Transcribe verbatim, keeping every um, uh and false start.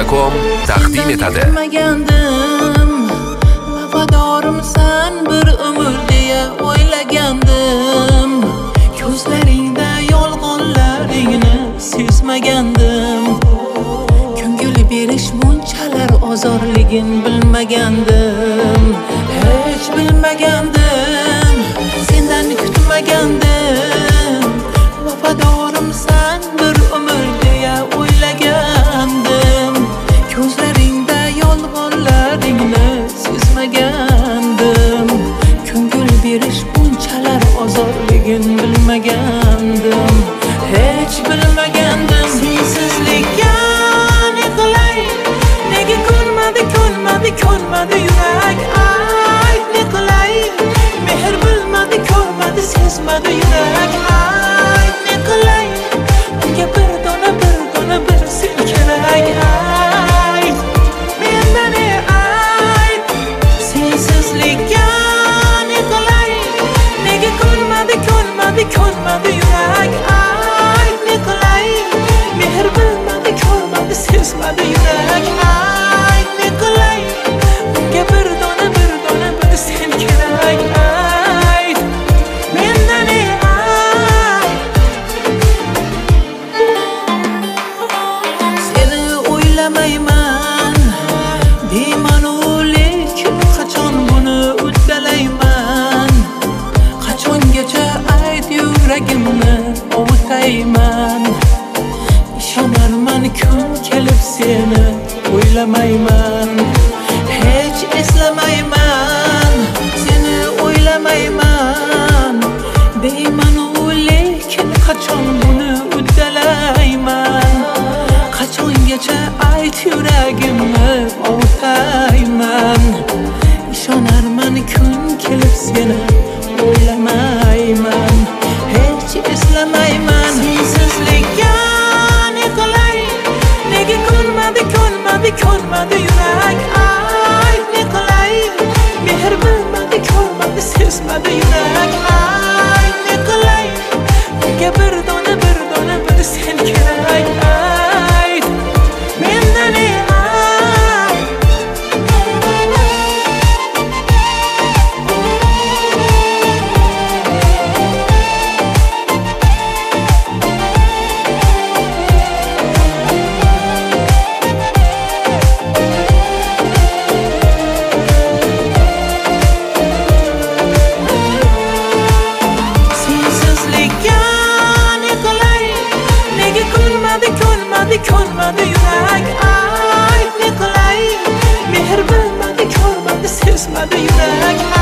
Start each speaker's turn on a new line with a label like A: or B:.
A: com taqdim etadi.
B: Vafadorumsan bir umr deya o'ylagandim. Ko'zlaringda yolg'onlaringni sezmagandim. Ko'ngil berish bunchalar ozorligin bilmagandim. Hech bilmagandim, sendan kutmagandim. Vafadorumsan bir umr deya o'ylagandim. Ko'zlaringda yolg'onlaringni sezmagandim. Ko'ngil berish bunchalar ozorligin bilmagandim. Hech bilmagandim. Sensizlikka ne qilay? Nega ko'rmadi, ko'rmadi, ko'rmadi yurak? Ay, ne qilay? Mehr bilmadi, ko'rmadi, sezmadi yurak. Ay, ne qilay? Unga bir dona, bir dona bir sen kerak. Ay, mendan ay, sensizlikka ne qilay? Nega ko'rmadi, ko'rmadi, ko'rmadi yurak? Ay, ne qilay? Mehr bilmadi, ko'rmadi, sezmadi yurak. Ay, ne qilay? Unga bir dona, bir dona bir sen kerak. Ay, mendan ay. Seni o'ylamayman deyman, lekin qachon buni uddalayman? Qachongacha ayt yuragimni ovutayman? Ishonarman kun kelib seni o'ylamayman, hech eslamayman. Seni o'ylamayman deyman, lekin qachon buni uddalayman? Qachongacha ayt yuragimni ovutayman? Ishonarman kun kelib seni o'ylamayman, hech eslamayman. Sensizlikka ne qilay? Nega ko'rmadi, ko'rmadi, ko'rmadi yurak? Ay, ne qilay? Mehr bilmadi, ko'rmadi, sezmadi yurak. Ay, ne qilay? Unga bir dona, bir dona bir sen kerak. Ay, mendan ay. Ko'rmadi yurak. Ay, ne qilay? Mehr bilmadi, ko'rmadi, sezmadi yurak.